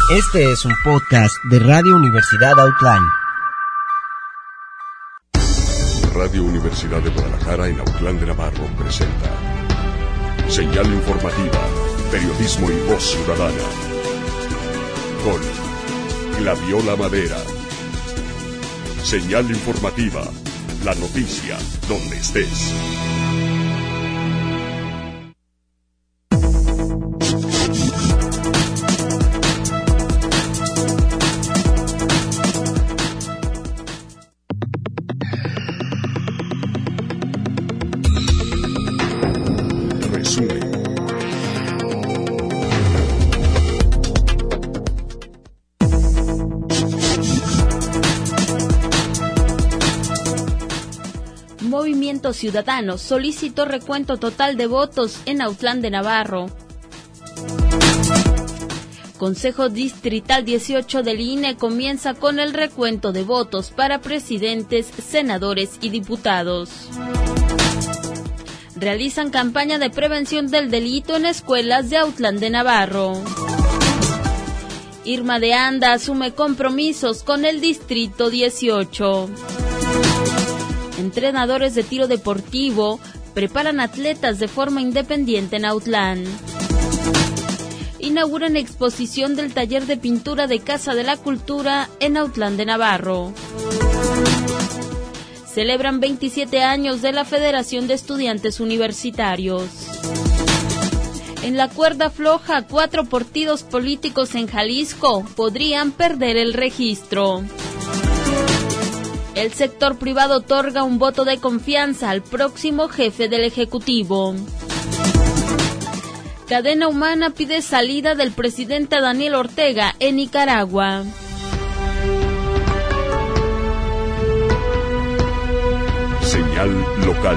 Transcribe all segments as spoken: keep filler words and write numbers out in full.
Este es un podcast de Radio Universidad Autlán. Radio Universidad de Guadalajara en Autlán de Navarro presenta Señal Informativa, Periodismo y Voz Ciudadana, con Gladiola Madera. Señal Informativa, la noticia donde estés. Movimiento Ciudadano solicitó recuento total de votos en Autlán de Navarro. Consejo Distrital dieciocho del I N E comienza con el recuento de votos para presidentes, senadores y diputados. Realizan campaña de prevención del delito en escuelas de Autlán de Navarro. Irma de Anda asume compromisos con el Distrito dieciocho. Entrenadores de tiro deportivo preparan atletas de forma independiente en Autlán. Inauguran exposición del taller de pintura de Casa de la Cultura en Autlán de Navarro. Celebran veintisiete años de la Federación de Estudiantes Universitarios. En la cuerda floja, cuatro partidos políticos en Jalisco podrían perder el registro. El sector privado otorga un voto de confianza al próximo jefe del Ejecutivo. Cadena Humana pide salida del presidente Daniel Ortega en Nicaragua. Señal local.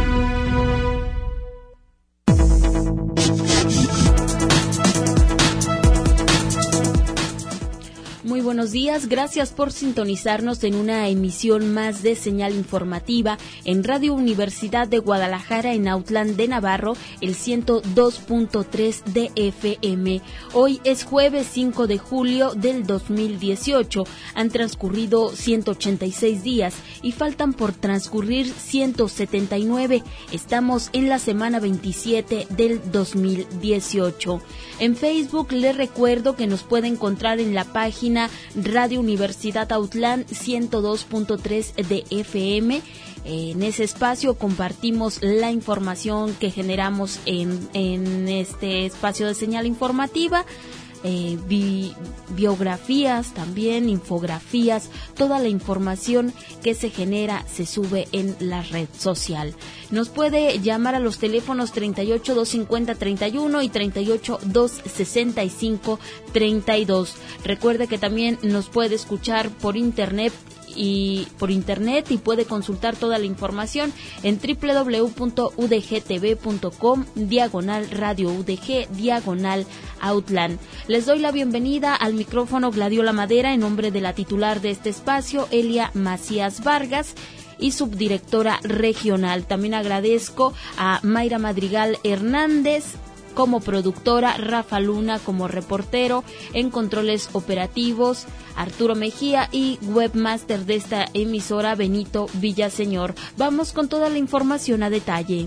Muy buenos días, gracias por sintonizarnos en una emisión más de Señal Informativa en Radio Universidad de Guadalajara en Autlán de Navarro, el ciento dos punto tres de F M. Hoy es jueves cinco de julio del dos mil dieciocho. Han transcurrido ciento ochenta y seis días y faltan por transcurrir ciento setenta y nueve. Estamos en la semana veintisiete del dos mil dieciocho. En Facebook les recuerdo que nos puede encontrar en la página Radio Universidad Autlán ciento dos punto tres de F M. En ese espacio compartimos la información que generamos en, en este espacio de señal informativa. Eh, bi, biografías, también infografías, toda la información que se genera se sube en la red social. Nos puede llamar a los teléfonos treinta y ocho, doscientos cincuenta, treinta y uno y treinta y ocho, doscientos sesenta y cinco, treinta y dos. Recuerde que también nos puede escuchar por internet y por internet y puede consultar toda la información en doble u doble u doble u punto u d g t v punto com diagonal radio U D G diagonal Autlán. Les doy la bienvenida al micrófono Gladiola Madera en nombre de la titular de este espacio, Elia Macías Vargas, y subdirectora regional. También agradezco a Mayra Madrigal Hernández como productora, Rafa Luna como reportero, en controles operativos, Arturo Mejía, y webmaster de esta emisora, Benito Villaseñor. Vamos con toda la información a detalle.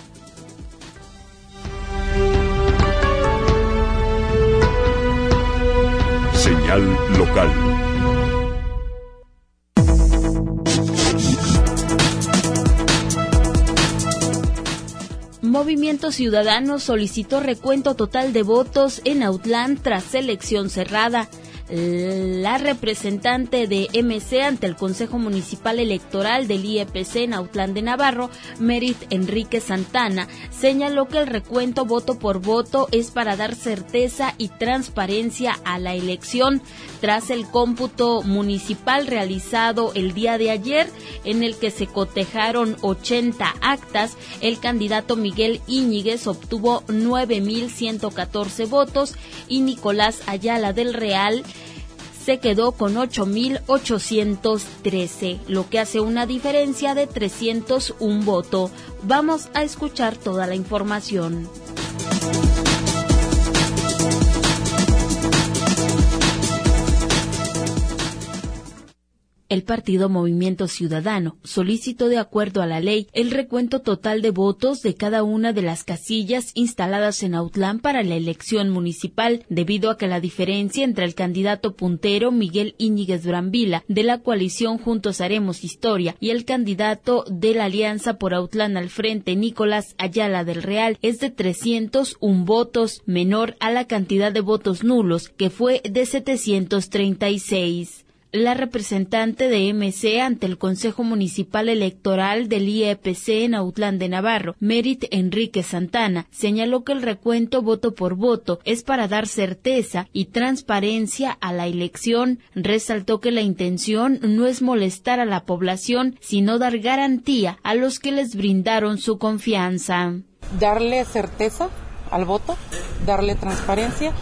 Señal local. Movimiento Ciudadano solicitó recuento total de votos en Autlán tras elección cerrada. La representante de M C ante el Consejo Municipal Electoral del I E P C en Autlán de Navarro, Merit Enrique Santana, señaló que el recuento voto por voto es para dar certeza y transparencia a la elección. Tras el cómputo municipal realizado el día de ayer, en el que se cotejaron ochenta actas, el candidato Miguel Íñiguez obtuvo nueve mil ciento catorce votos y Nicolás Ayala del Real se quedó con ocho mil ochocientos trece, lo que hace una diferencia de trescientos un votos. Vamos a escuchar toda la información. El partido Movimiento Ciudadano solicitó, de acuerdo a la ley, el recuento total de votos de cada una de las casillas instaladas en Autlán para la elección municipal, debido a que la diferencia entre el candidato puntero Miguel Íñiguez Brambila de la coalición Juntos Haremos Historia y el candidato de la Alianza por Autlán al Frente Nicolás Ayala del Real es de trescientos uno votos, menor a la cantidad de votos nulos, que fue de setecientos treinta y seis. La representante de M C ante el Consejo Municipal Electoral del I E P C en Autlán de Navarro, Merit Enrique Santana, señaló que el recuento voto por voto es para dar certeza y transparencia a la elección. Resaltó que la intención no es molestar a la población, sino dar garantía a los que les brindaron su confianza. Darle certeza al voto, darle transparencia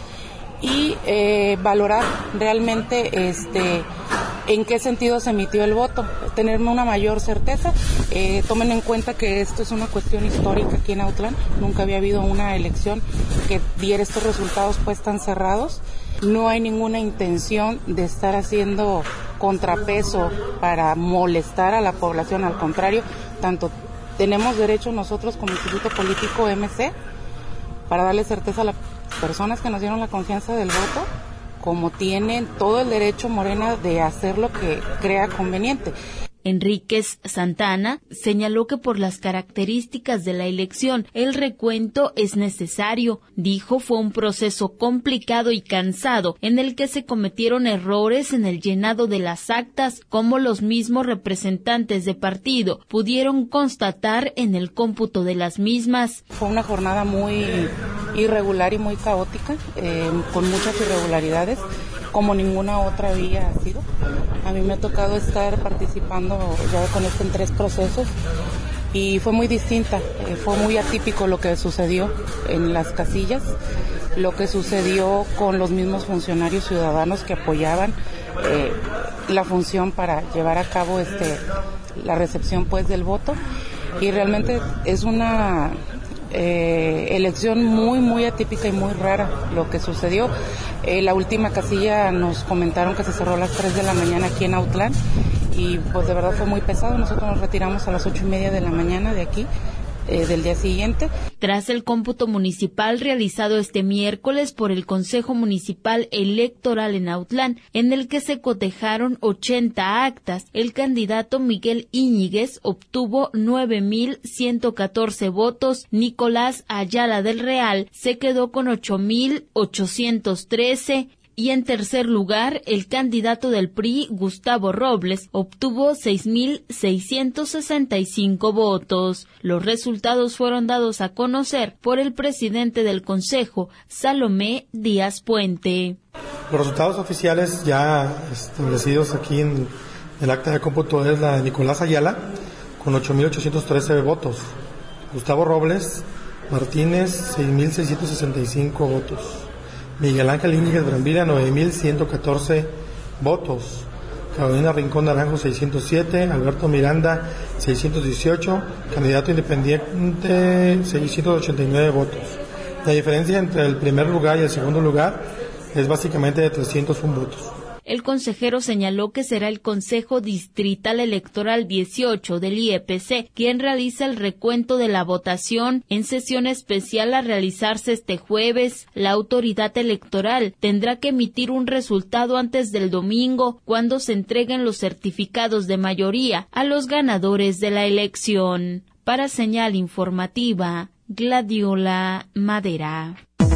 y eh, valorar realmente este en qué sentido se emitió el voto, tener una mayor certeza. Eh, tomen en cuenta que esto es una cuestión histórica aquí en Autlán, nunca había habido una elección que diera estos resultados pues tan cerrados. No hay ninguna intención de estar haciendo contrapeso para molestar a la población, al contrario, tanto tenemos derecho nosotros como Instituto Político M C para darle certeza a las personas que nos dieron la confianza del voto, como tienen todo el derecho Morena de hacer lo que crea conveniente. Enríquez Santana señaló que por las características de la elección el recuento es necesario. Dijo fue un proceso complicado y cansado en el que se cometieron errores en el llenado de las actas, como los mismos representantes de partido pudieron constatar en el cómputo de las mismas. Fue una jornada muy irregular y muy caótica, eh, con muchas irregularidades, como ninguna otra había sido. A mí me ha tocado estar participando ya con esto en tres procesos y fue muy distinta, eh, fue muy atípico lo que sucedió en las casillas, lo que sucedió con los mismos funcionarios ciudadanos que apoyaban eh, la función para llevar a cabo este la recepción pues del voto, y realmente es una Eh, elección muy muy atípica y muy rara lo que sucedió. Eh, la última casilla nos comentaron que se cerró a las tres de la mañana aquí en Autlán y pues de verdad fue muy pesado. Nosotros nos retiramos a las ocho y media de la mañana de aquí, eh, del día siguiente. Tras el cómputo municipal realizado este miércoles por el Consejo Municipal Electoral en Autlán, en el que se cotejaron ochenta actas, el candidato Miguel Íñiguez obtuvo nueve mil ciento catorce votos, Nicolás Ayala del Real se quedó con ocho mil ochocientos trece, y en tercer lugar, el candidato del P R I, Gustavo Robles, obtuvo seis mil seiscientos sesenta y cinco votos. Los resultados fueron dados a conocer por el presidente del Consejo, Salomé Díaz Puente. Los resultados oficiales ya establecidos aquí en el acta de cómputo es la de Nicolás Ayala, con ocho mil ochocientos trece votos. Gustavo Robles Martínez, seis mil seiscientos sesenta y cinco votos. Miguel Ángel Íñiguez Brambila, nueve mil ciento catorce votos. Carolina Rincón Naranjo, seiscientos siete. Alberto Miranda, seiscientos dieciocho. Candidato independiente, seiscientos ochenta y nueve votos. La diferencia entre el primer lugar y el segundo lugar es básicamente de trescientos uno votos. El consejero señaló que será el Consejo Distrital Electoral dieciocho del I E P C quien realiza el recuento de la votación en sesión especial a realizarse este jueves. La autoridad electoral tendrá que emitir un resultado antes del domingo, cuando se entreguen los certificados de mayoría a los ganadores de la elección. Para Señal Informativa, Gladiola Madera.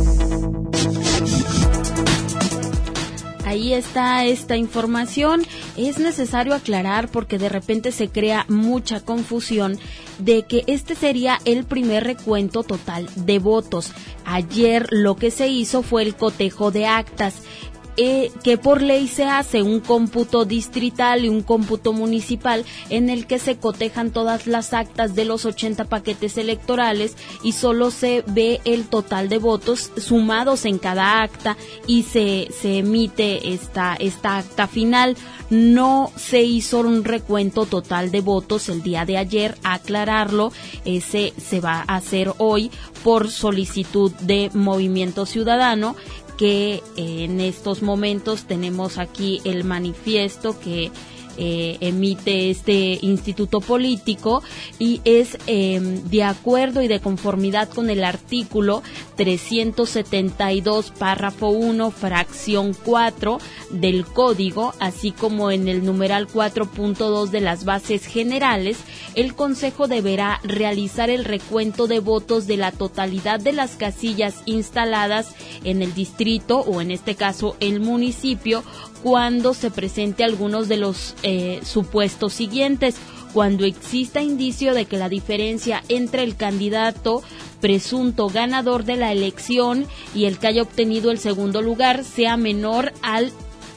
Ahí está esta información. Es necesario aclarar, porque de repente se crea mucha confusión, de que este sería el primer recuento total de votos. Ayer lo que se hizo fue el cotejo de actas. Eh, que por ley se hace un cómputo distrital y un cómputo municipal en el que se cotejan todas las actas de los ochenta paquetes electorales y solo se ve el total de votos sumados en cada acta y se, se emite esta, esta acta final. No se hizo un recuento total de votos el día de ayer, aclararlo. Ese se va a hacer hoy por solicitud de Movimiento Ciudadano, que eh, en estos momentos tenemos aquí el manifiesto que eh, emite este instituto político, y es eh, de acuerdo y de conformidad con el artículo trescientos setenta y dos, párrafo uno, fracción cuatro del Código, así como en el numeral cuatro punto dos de las bases generales. El Consejo deberá realizar el recuento de votos de la totalidad de las casillas instaladas en el distrito, o en este caso el municipio, cuando se presente algunos de los eh, supuestos siguientes: cuando exista indicio de que la diferencia entre el candidato presunto ganador de la elección y el que haya obtenido el segundo lugar sea menor al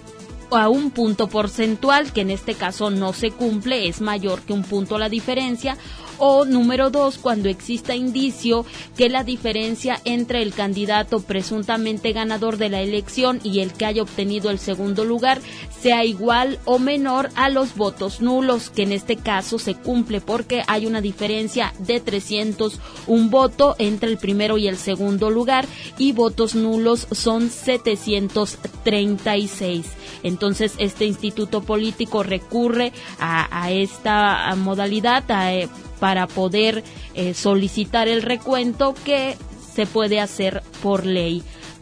a un punto porcentual, que en este caso no se cumple, es mayor que un punto la diferencia. O número dos, cuando exista indicio que la diferencia entre el candidato presuntamente ganador de la elección y el que haya obtenido el segundo lugar sea igual o menor a los votos nulos, que en este caso se cumple porque hay una diferencia de trescientos un voto entre el primero y el segundo lugar, y votos nulos son setecientos treinta y seis. Entonces este instituto político recurre a, a esta modalidad a, eh, para poder eh, solicitar el recuento, que se puede hacer por ley.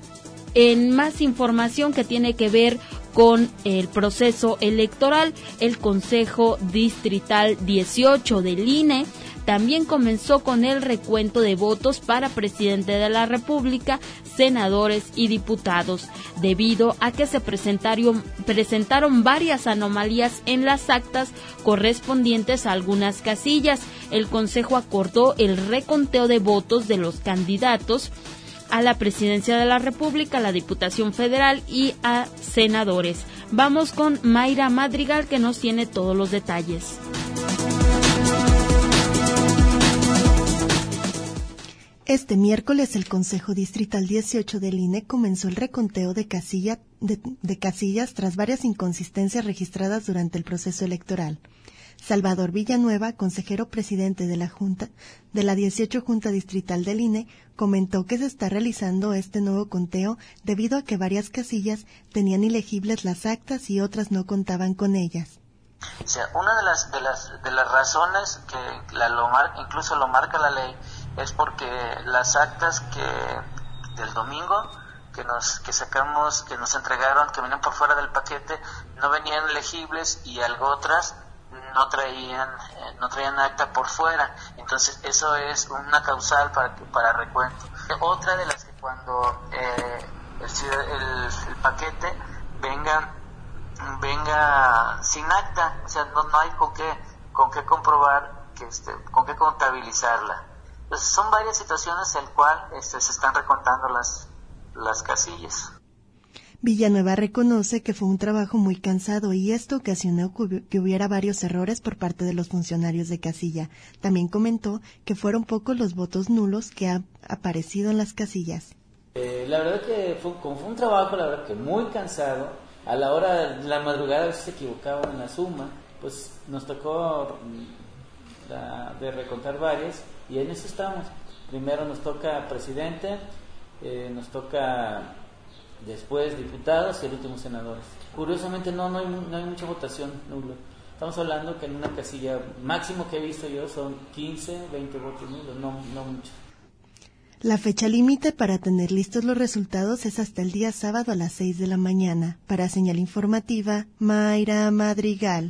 En más información que tiene que ver con el proceso electoral, el Consejo Distrital dieciocho del I N E también comenzó con el recuento de votos para presidente de la República, senadores y diputados, debido a que se presentaron, presentaron varias anomalías en las actas correspondientes a algunas casillas. El Consejo acordó el reconteo de votos de los candidatos a la presidencia de la República, a la Diputación Federal y a senadores. Vamos con Mayra Madrigal, que nos tiene todos los detalles. Este miércoles el Consejo Distrital dieciocho del I N E comenzó el reconteo de, casilla, de, de casillas tras varias inconsistencias registradas durante el proceso electoral. Salvador Villanueva, consejero presidente de la Junta, de la dieciocho Junta Distrital del I N E, comentó que se está realizando este nuevo conteo debido a que varias casillas tenían ilegibles las actas y otras no contaban con ellas. O sea, una de las de las de las razones que la lo mar, incluso lo marca la ley, es porque las actas que del domingo que nos que sacamos, que nos entregaron, que venían por fuera del paquete, no venían legibles, y algo otras no traían eh, no traían acta por fuera. Entonces eso es una causal para para recuento. Otra de las que cuando eh, el, el, el paquete venga venga sin acta, o sea, no, no hay con qué con qué comprobar, que este, con qué contabilizarla. Entonces son varias situaciones en las cuales este, se están recontando las las casillas. Villanueva reconoce que fue un trabajo muy cansado y esto ocasionó que hubiera varios errores por parte de los funcionarios de casilla. También comentó que fueron pocos los votos nulos que han aparecido en las casillas. Eh, la verdad que fue, como fue un trabajo, la verdad que muy cansado, a la hora de la madrugada a veces se equivocaban en la suma, pues nos tocó la, de recontar varias, y en eso estamos. Primero nos toca presidente, eh, nos toca después diputados y el último senadores. Curiosamente no, no, hay, no hay mucha votación nulo. Estamos hablando que en una casilla máximo que he visto yo son quince, veinte votos nulos, no, no mucho. La fecha límite para tener listos los resultados es hasta el día sábado a las seis de la mañana. Para Señal Informativa, Mayra Madrigal.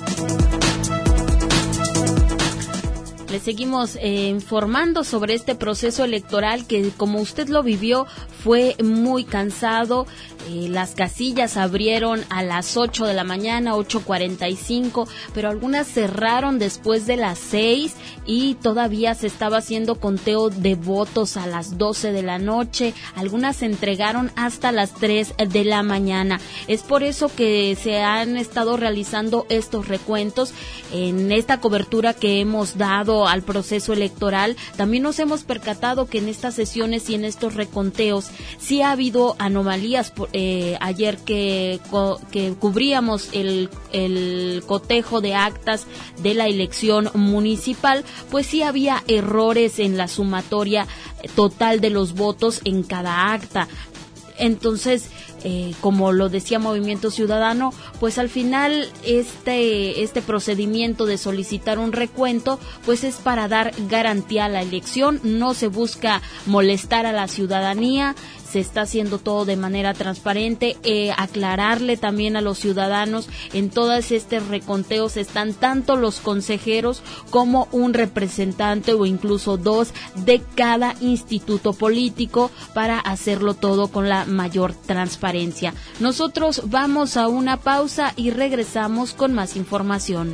Le seguimos eh, informando sobre este proceso electoral que, como usted lo vivió, fue muy cansado. Eh, las casillas abrieron a las ocho de la mañana, ocho cuarenta y cinco, pero algunas cerraron después de las seis y todavía se estaba haciendo conteo de votos a las doce de la noche. Algunas se entregaron hasta las tres de la mañana. Es por eso que se han estado realizando estos recuentos. En esta cobertura que hemos dado al proceso electoral, también nos hemos percatado que en estas sesiones y en estos reconteos sí ha habido anomalías. Eh, ayer que, que cubríamos el, el cotejo de actas de la elección municipal, pues sí había errores en la sumatoria total de los votos en cada acta. Entonces, eh, como lo decía Movimiento Ciudadano, pues al final este, este procedimiento de solicitar un recuento, pues es para dar garantía a la elección, no se busca molestar a la ciudadanía, se está haciendo todo de manera transparente, eh, aclararle también a los ciudadanos, en todos estos reconteos están tanto los consejeros como un representante o incluso dos de cada instituto político para hacerlo todo con la mayor transparencia. Nosotros vamos a una pausa y regresamos con más información.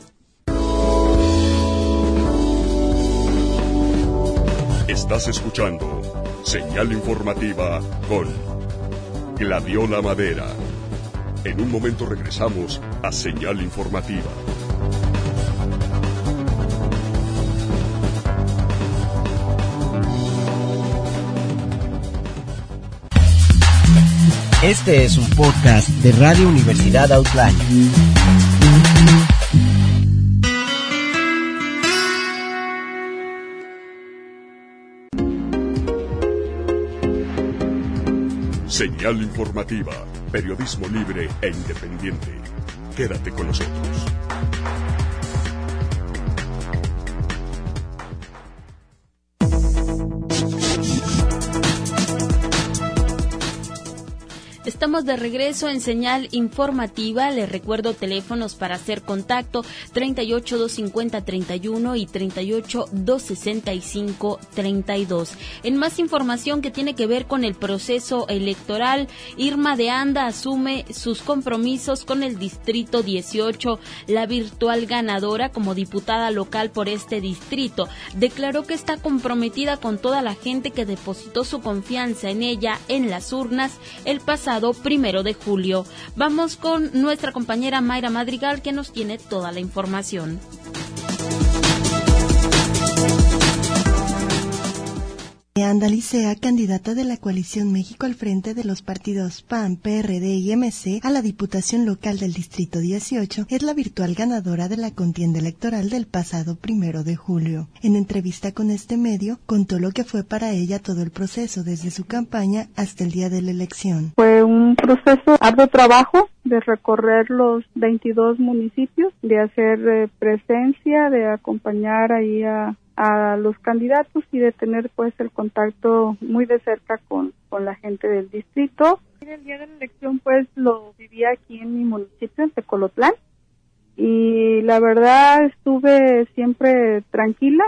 Estás escuchando Señal Informativa con Gladiola Madera. En un momento regresamos a Señal Informativa. Este es un podcast de Radio Universidad Outline. Señal Informativa, periodismo libre e independiente. Quédate con nosotros. Estamos de regreso en Señal Informativa. Les recuerdo teléfonos para hacer contacto: treinta y ocho, doscientos cincuenta, treinta y uno y treinta y ocho, doscientos sesenta y cinco, treinta y dos. En más información que tiene que ver con el proceso electoral, Irma de Anda asume sus compromisos con el Distrito dieciocho. La virtual ganadora como diputada local por este distrito declaró que está comprometida con toda la gente que depositó su confianza en ella en las urnas el pasado primero de julio. Vamos con nuestra compañera Mayra Madrigal, que nos tiene toda la información. Anda Licea, candidata de la coalición México al frente de los partidos P A N, P R D y M C a la Diputación Local del Distrito dieciocho, es la virtual ganadora de la contienda electoral del pasado primero de julio. En entrevista con este medio, contó lo que fue para ella todo el proceso, desde su campaña hasta el día de la elección. Fue un proceso arduo trabajo de recorrer los veintidós municipios, de hacer eh, presencia, de acompañar ahí a a los candidatos y de tener pues el contacto muy de cerca con, con la gente del distrito. El día de la elección pues lo viví aquí en mi municipio, en Tecolotlán, y la verdad estuve siempre tranquila.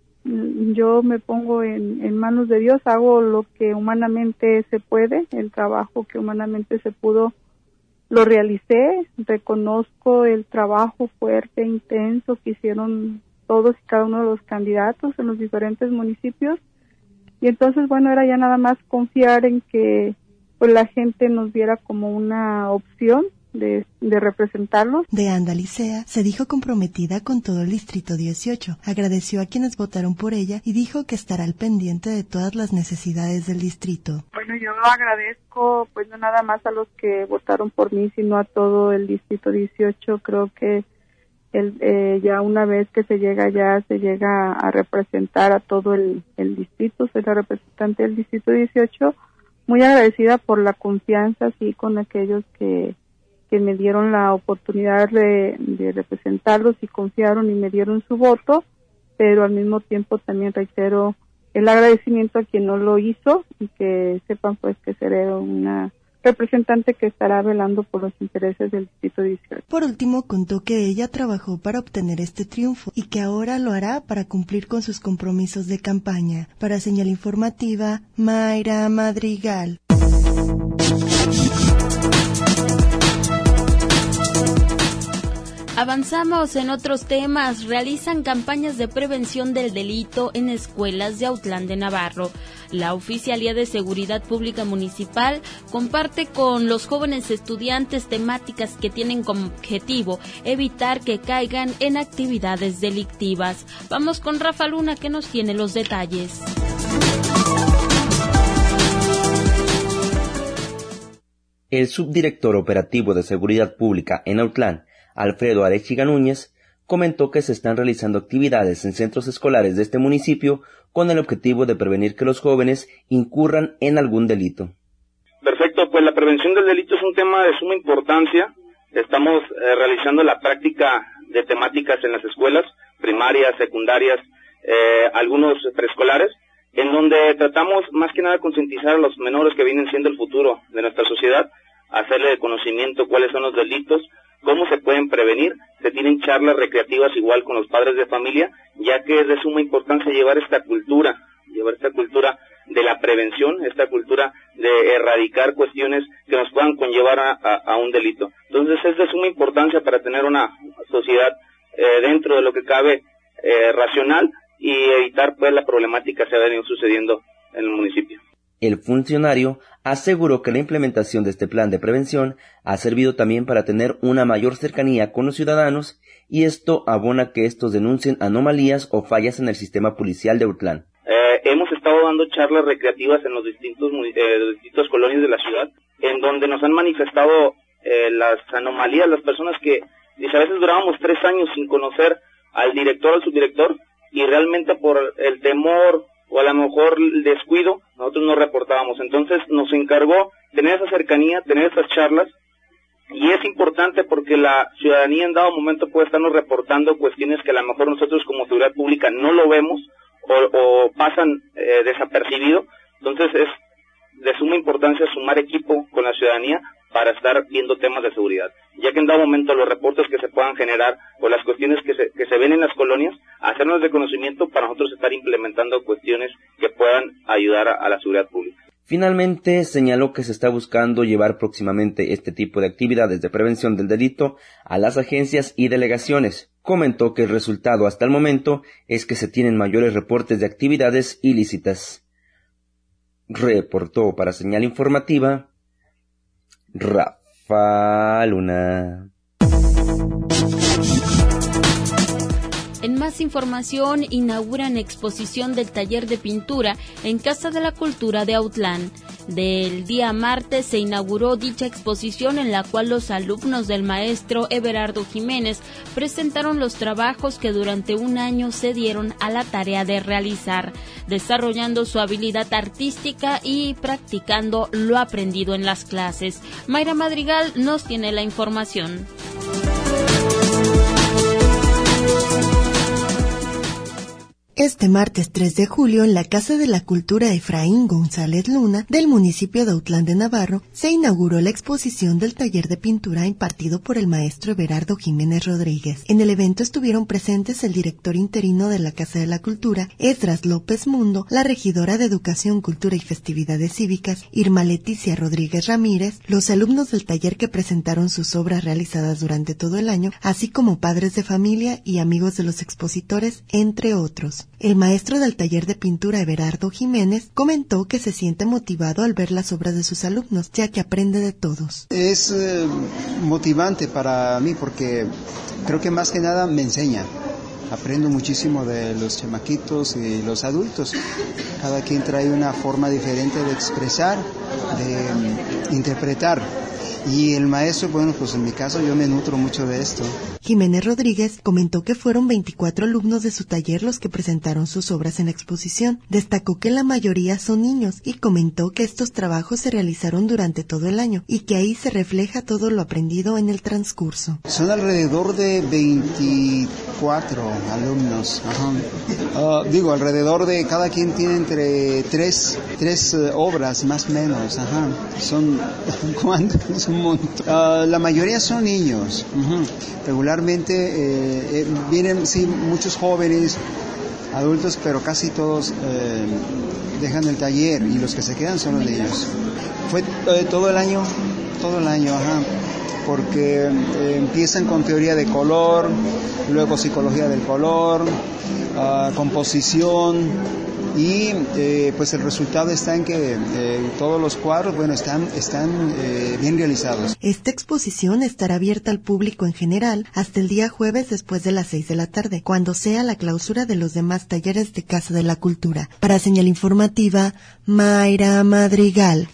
Yo me pongo en, en manos de Dios, hago lo que humanamente se puede, el trabajo que humanamente se pudo lo realicé, reconozco el trabajo fuerte e intenso que hicieron todos y cada uno de los candidatos en los diferentes municipios, y entonces bueno, era ya nada más confiar en que pues la gente nos viera como una opción de, de representarlos. De Anda Licea se dijo comprometida con todo el Distrito dieciocho, agradeció a quienes votaron por ella y dijo que estará al pendiente de todas las necesidades del distrito. Bueno, yo agradezco pues no nada más a los que votaron por mí, sino a todo el Distrito dieciocho. Creo que El, eh, ya una vez que se llega ya se llega a representar a todo el, el distrito, soy la representante del Distrito dieciocho, muy agradecida por la confianza, así con aquellos que, que me dieron la oportunidad de, de representarlos y confiaron y me dieron su voto, pero al mismo tiempo también reitero el agradecimiento a quien no lo hizo, y que sepan pues que seré una representante que estará velando por los intereses del Distrito dieciocho. Por último, contó que ella trabajó para obtener este triunfo y que ahora lo hará para cumplir con sus compromisos de campaña. Para Señal Informativa, Mayra Madrigal. Avanzamos en otros temas. Realizan campañas de prevención del delito en escuelas de Autlán de Navarro. La Oficialía de Seguridad Pública Municipal comparte con los jóvenes estudiantes temáticas que tienen como objetivo evitar que caigan en actividades delictivas. Vamos con Rafa Luna, que nos tiene los detalles. El subdirector operativo de Seguridad Pública en Autlán, Alfredo Arechiga Núñez, comentó que se están realizando actividades en centros escolares de este municipio con el objetivo de prevenir que los jóvenes incurran en algún delito. Perfecto, pues pues la prevención del delito es un tema de suma importancia. Estamos eh, realizando la práctica de temáticas en las escuelas primarias, secundarias, eh, algunos preescolares, en donde tratamos más que nada concientizar a los menores que vienen siendo el futuro de nuestra sociedad, hacerle de conocimiento cuáles son los delitos, cómo se pueden prevenir. Se tienen charlas recreativas igual con los padres de familia, ya que es de suma importancia llevar esta cultura, llevar esta cultura de la prevención, esta cultura de erradicar cuestiones que nos puedan conllevar a, a, a un delito. Entonces es de suma importancia para tener una sociedad eh, dentro de lo que cabe eh, racional y evitar pues la problemática que se ha venido sucediendo en el municipio. El funcionario aseguró que la implementación de este plan de prevención ha servido también para tener una mayor cercanía con los ciudadanos y esto abona que estos denuncien anomalías o fallas en el sistema policial de Autlán. Eh, hemos estado dando charlas recreativas en los distintos eh, distintas colonias de la ciudad, en donde nos han manifestado eh, las anomalías, las personas que dice, a veces durábamos tres años sin conocer al director o al subdirector y realmente por el temor o a lo mejor el descuido, nosotros no reportábamos. Entonces nos encargó tener esa cercanía, tener esas charlas, y es importante porque la ciudadanía en dado momento puede estarnos reportando cuestiones que a lo mejor nosotros como seguridad pública no lo vemos o, o pasan eh, desapercibido. Entonces es de suma importancia sumar equipo con la ciudadanía para estar viendo temas de seguridad, ya que en dado momento los reportes que se puedan generar o las cuestiones que se, que se ven en las colonias, hacernos de conocimiento para nosotros estar implementando cuestiones que puedan ayudar a, a la seguridad pública. Finalmente, señaló que se está buscando llevar próximamente este tipo de actividades de prevención del delito a las agencias y delegaciones. Comentó que el resultado hasta el momento es que se tienen mayores reportes de actividades ilícitas. Reportó para Señal Informativa Rafa Luna. En más información, inauguran exposición del taller de pintura en Casa de la Cultura de Autlán. Del día martes se inauguró dicha exposición en la cual los alumnos del maestro Everardo Jiménez presentaron los trabajos que durante un año se dieron a la tarea de realizar, desarrollando su habilidad artística y practicando lo aprendido en las clases. Mayra Madrigal nos tiene la información. Este martes tres de julio, en la Casa de la Cultura Efraín González Luna, del municipio de Autlán de Navarro, se inauguró la exposición del taller de pintura impartido por el maestro Everardo Jiménez Rodríguez. En el evento estuvieron presentes el director interino de la Casa de la Cultura, Esdras López Mundo, la regidora de Educación, Cultura y Festividades Cívicas, Irma Leticia Rodríguez Ramírez, los alumnos del taller que presentaron sus obras realizadas durante todo el año, así como padres de familia y amigos de los expositores, entre otros. El maestro del taller de pintura Everardo Jiménez comentó que se siente motivado al ver las obras de sus alumnos, ya que aprende de todos. Es eh, motivante para mí porque creo que más que nada me enseña. Aprendo muchísimo de los chamaquitos y los adultos. Cada quien trae una forma diferente de expresar, de um, interpretar. Y el maestro, bueno, pues en mi caso yo me nutro mucho de esto. Jiménez Rodríguez comentó que fueron veinticuatro alumnos de su taller los que presentaron sus obras en la exposición. Destacó que la mayoría son niños y comentó que estos trabajos se realizaron durante todo el año y que ahí se refleja todo lo aprendido en el transcurso. Son alrededor de veinticuatro alumnos. Ajá. Uh, digo, alrededor de cada quien tiene entre tres, tres uh, obras más o menos. Ajá. Son, ¿cuántos? Un montón. Uh, la mayoría son niños. Uh-huh. Regularmente eh, eh, vienen, sí, muchos jóvenes, adultos, pero casi todos eh, dejan el taller y los que se quedan son los niños. Fue eh, todo el año, todo el año, ajá, porque eh, empiezan con teoría de color, luego psicología del color, uh, composición. Y eh, pues el resultado está en que eh, todos los cuadros, bueno, están, están eh, bien realizados. Esta exposición estará abierta al público en general hasta el día jueves después de las seis de la tarde, cuando sea la clausura de los demás talleres de Casa de la Cultura. Para Señal Informativa, Mayra Madrigal.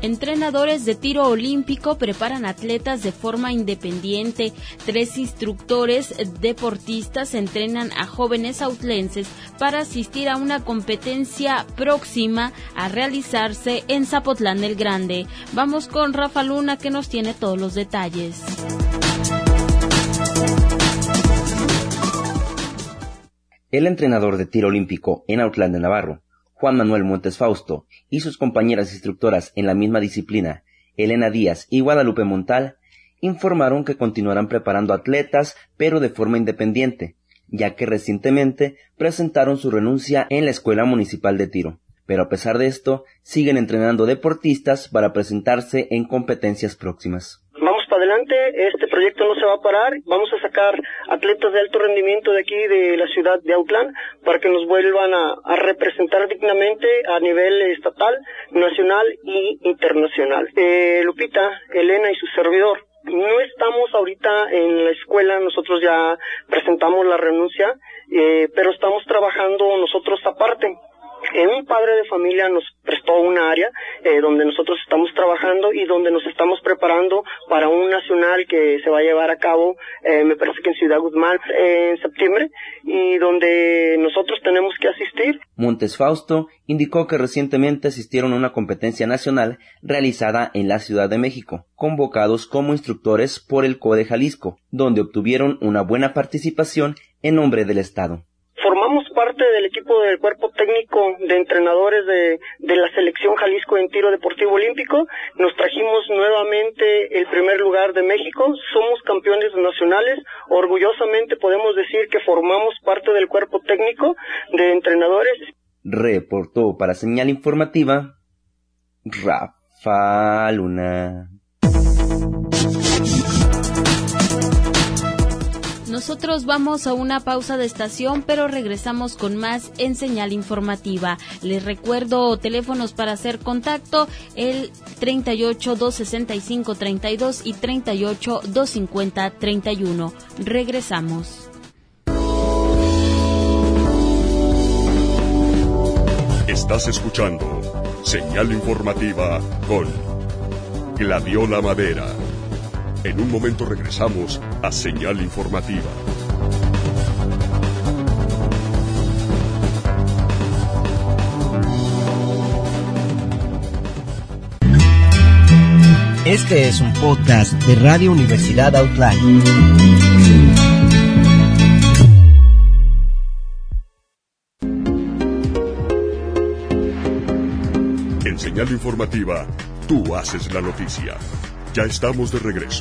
Entrenadores de tiro olímpico preparan atletas de forma independiente. Tres instructores deportistas entrenan a jóvenes autlenses para asistir a una competencia próxima a realizarse en Zapotlán el Grande. Vamos con Rafa Luna, que nos tiene todos los detalles. El entrenador de tiro olímpico en Autlán de Navarro, Juan Manuel Montes Fausto, y sus compañeras instructoras en la misma disciplina, Elena Díaz y Guadalupe Montal, informaron que continuarán preparando atletas, pero de forma independiente, ya que recientemente presentaron su renuncia en la Escuela Municipal de Tiro. Pero a pesar de esto, siguen entrenando deportistas para presentarse en competencias próximas. Vamos para adelante, este proyecto no se va a parar, vamos a sacar atletas de alto rendimiento de aquí de la ciudad de Autlán para que nos vuelvan a, a representar dignamente a nivel estatal, nacional y internacional. Eh, Lupita, Elena y su servidor, no estamos ahorita en la escuela, nosotros ya presentamos la renuncia, eh, pero estamos trabajando nosotros aparte. Eh, un padre de familia nos prestó una área eh, donde nosotros estamos trabajando y donde nos estamos preparando para un nacional que se va a llevar a cabo, eh, me parece que en Ciudad Guzmán, eh, en septiembre, y donde nosotros tenemos que asistir. Montes Fausto indicó que recientemente asistieron a una competencia nacional realizada en la Ciudad de México, convocados como instructores por el C O D E Jalisco, donde obtuvieron una buena participación en nombre del Estado. Formamos parte del equipo del cuerpo técnico de entrenadores de, de la selección Jalisco en tiro deportivo olímpico. Nos trajimos nuevamente el primer lugar de México. Somos campeones nacionales. Orgullosamente podemos decir que formamos parte del cuerpo técnico de entrenadores. Reportó para Señal Informativa Rafa Luna. Nosotros vamos a una pausa de estación, pero regresamos con más en Señal Informativa. Les recuerdo teléfonos para hacer contacto, el treinta y ocho, doscientos sesenta y cinco, treinta y dos y treinta y ocho, doscientos cincuenta, treinta y uno. Regresamos. Estás escuchando Señal Informativa con Gladiola Madera. En un momento regresamos a Señal Informativa. Este es un podcast de Radio Universidad Autlán. En Señal Informativa, tú haces la noticia. Ya estamos de regreso.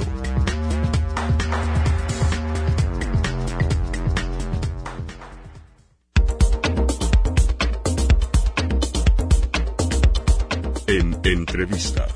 En entrevista.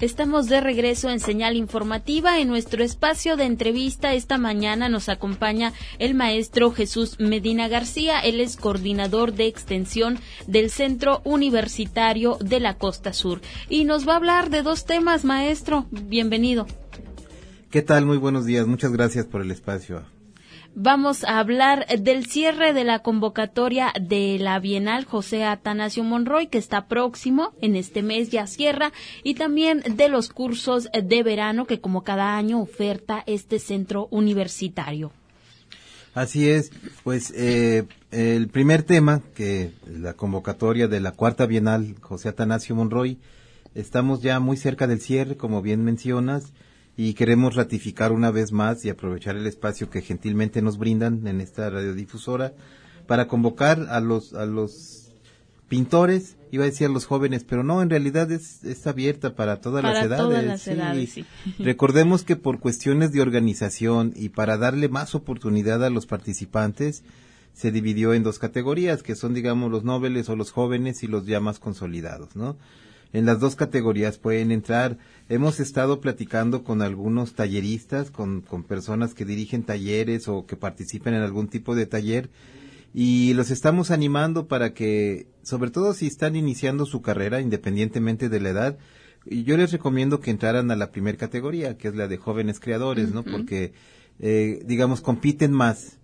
Estamos de regreso en Señal Informativa. En nuestro espacio de entrevista esta mañana nos acompaña el maestro Jesús Medina García. Él es coordinador de extensión del Centro Universitario de la Costa Sur. Y nos va a hablar de dos temas, maestro. Bienvenido. ¿Qué tal? Muy buenos días. Muchas gracias por el espacio. Vamos a hablar del cierre de la convocatoria de la Bienal José Atanasio Monroy, que está próximo, en este mes ya cierra, y también de los cursos de verano que como cada año oferta este centro universitario. Así es, pues eh, el primer tema, que la convocatoria de la cuarta Bienal José Atanasio Monroy, estamos ya muy cerca del cierre, como bien mencionas, y queremos ratificar una vez más y aprovechar el espacio que gentilmente nos brindan en esta radiodifusora para convocar a los a los pintores, iba a decir a los jóvenes, pero no, en realidad es, es abierta para todas para las edades. Todas las sí. edades, sí. Recordemos que por cuestiones de organización y para darle más oportunidad a los participantes, se dividió en dos categorías, que son, digamos, los nobles o los jóvenes y los ya más consolidados, ¿no? En las dos categorías pueden entrar. Hemos estado platicando con algunos talleristas, con, con personas que dirigen talleres o que participan en algún tipo de taller, y los estamos animando para que, sobre todo si están iniciando su carrera, independientemente de la edad, y yo les recomiendo que entraran a la primera categoría, que es la de jóvenes creadores, ¿no? Uh-huh. Porque, eh, digamos, compiten más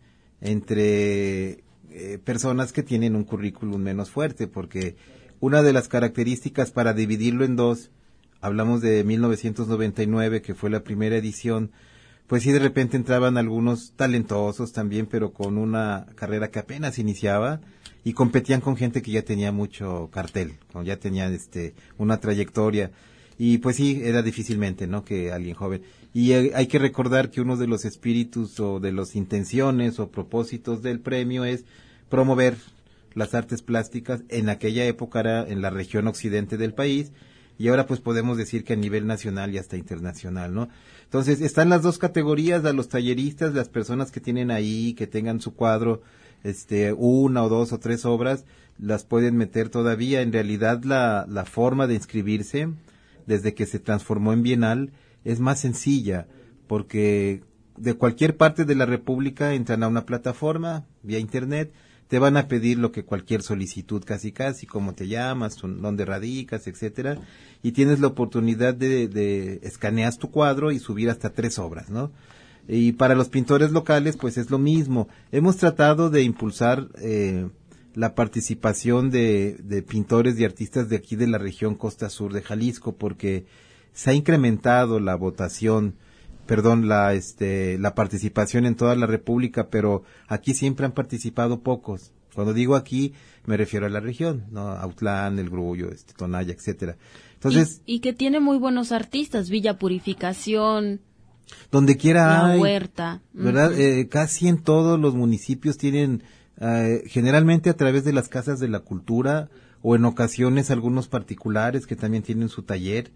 entre eh, personas que tienen un currículum menos fuerte, porque una de las características para dividirlo en dos, hablamos de mil novecientos noventa y nueve, que fue la primera edición, pues sí, de repente entraban algunos talentosos también, pero con una carrera que apenas iniciaba, y competían con gente que ya tenía mucho cartel, ya tenían este, una trayectoria, y pues sí, era difícilmente, ¿no?, que alguien joven. Y eh, hay que recordar que uno de los espíritus o de las intenciones o propósitos del premio es promover las artes plásticas. En aquella época era en la región occidente del país, y ahora pues podemos decir que a nivel nacional y hasta internacional, ¿no? Entonces están las dos categorías, a los talleristas, las personas que tienen ahí, que tengan su cuadro, este, una o dos o tres obras, las pueden meter todavía. En realidad la, la forma de inscribirse, desde que se transformó en bienal, es más sencilla, porque de cualquier parte de la República entran a una plataforma vía internet, te van a pedir lo que cualquier solicitud, casi casi, cómo te llamas, dónde radicas, etcétera, y tienes la oportunidad de, de escaneas tu cuadro y subir hasta tres obras, ¿no? Y para los pintores locales, pues es lo mismo. Hemos tratado de impulsar eh, la participación de, de pintores y artistas de aquí de la región Costa Sur de Jalisco, porque se ha incrementado la votación, perdón, la este la participación en toda la República, pero aquí siempre han participado pocos. Cuando digo aquí, me refiero a la región, ¿no? Autlán, El Grullo, este, Tonaya, etcétera. Entonces, y, y que tiene muy buenos artistas, Villa Purificación, donde quiera La hay, Huerta, ¿verdad? Uh-huh. Eh, casi en todos los municipios tienen, eh, generalmente a través de las casas de la cultura, o en ocasiones algunos particulares que también tienen su taller,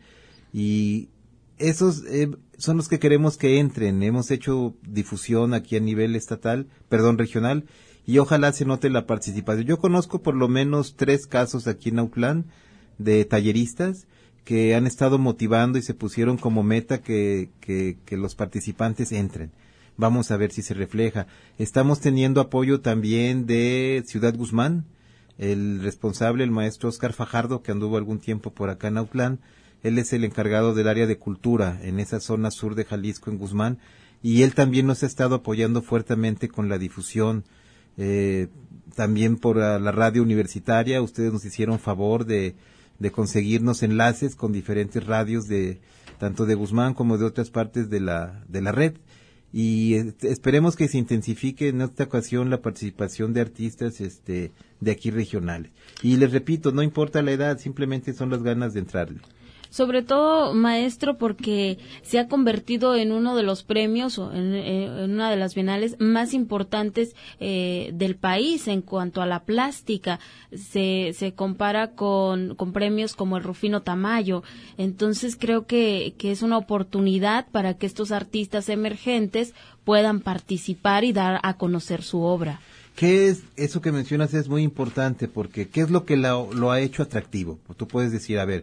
y esos eh, son los que queremos que entren. Hemos hecho difusión aquí a nivel estatal, perdón, regional, y ojalá se note la participación. Yo conozco por lo menos tres casos aquí en Autlán de talleristas que han estado motivando y se pusieron como meta que, que, que los participantes entren. Vamos a ver si se refleja. Estamos teniendo apoyo también de Ciudad Guzmán, el responsable, el maestro Oscar Fajardo, que anduvo algún tiempo por acá en Autlán. Él es el encargado del área de cultura en esa zona sur de Jalisco, en Guzmán, y él también nos ha estado apoyando fuertemente con la difusión, eh, también por la radio universitaria. Ustedes nos hicieron favor de, de conseguirnos enlaces con diferentes radios de tanto de Guzmán como de otras partes de la de la red, y eh, esperemos que se intensifique en esta ocasión la participación de artistas este de aquí regionales. Y les repito, no importa la edad, simplemente son las ganas de entrarle. Sobre todo, maestro, porque se ha convertido en uno de los premios o en, en una de las bienales más importantes eh, del país en cuanto a la plástica. Se, se compara con, con premios como el Rufino Tamayo. Entonces creo que, que es una oportunidad para que estos artistas emergentes puedan participar y dar a conocer su obra. ¿Qué es eso que mencionas? Es muy importante, porque ¿qué es lo que lo, lo ha hecho atractivo? Tú puedes decir, a ver,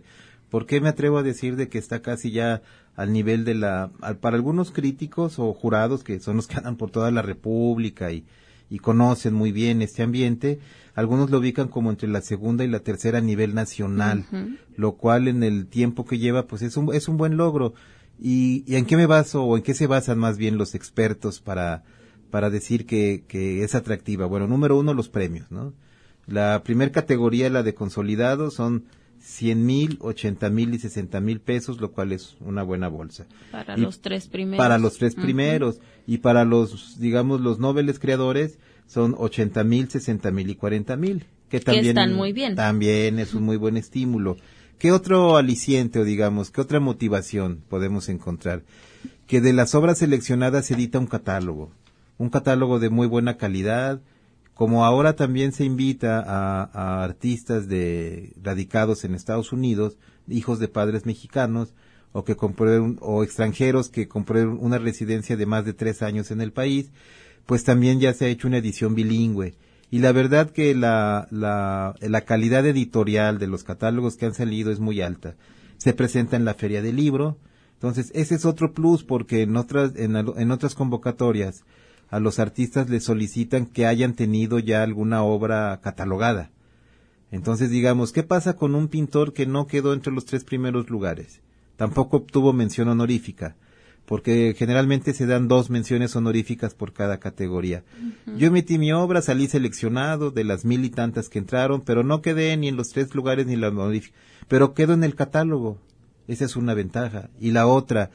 ¿Por qué me atrevo a decir de que está casi ya al nivel de la, al, para algunos críticos o jurados que son los que andan por toda la República y, y conocen muy bien este ambiente, algunos lo ubican como entre la segunda y la tercera a nivel nacional, uh-huh. lo cual en el tiempo que lleva pues es un, es un buen logro. ¿Y, y en qué me baso o en qué se basan más bien los expertos para, para decir que, que es atractiva? Bueno, número uno, los premios, ¿no? La primer categoría, la de consolidado, son cien mil, ochenta mil y sesenta mil pesos, lo cual es una buena bolsa. Para y los tres primeros. Para los tres uh-huh. primeros. Y para los, digamos, los nobles creadores son ochenta mil, sesenta mil y cuarenta mil. Que también que están muy bien. También es un muy buen estímulo. ¿Qué otro aliciente o digamos, qué otra motivación podemos encontrar? Que de las obras seleccionadas se edita un catálogo. Un catálogo de muy buena calidad. Como ahora también se invita a, a artistas de radicados en Estados Unidos, hijos de padres mexicanos, o que comprueben, o extranjeros que comprueben una residencia de más de tres años en el país, pues también ya se ha hecho una edición bilingüe. Y la verdad que la, la, la calidad editorial de los catálogos que han salido es muy alta. Se presenta en la Feria del Libro, entonces ese es otro plus porque en otras, en, en otras convocatorias, a los artistas les solicitan que hayan tenido ya alguna obra catalogada. Entonces, digamos, ¿qué pasa con un pintor que no quedó entre los tres primeros lugares? Tampoco obtuvo mención honorífica, porque generalmente se dan dos menciones honoríficas por cada categoría. Uh-huh. Yo emití mi obra, salí seleccionado de las mil y tantas que entraron, pero no quedé ni en los tres lugares ni la honorífica, pero quedo en el catálogo. Esa es una ventaja. Y la otra,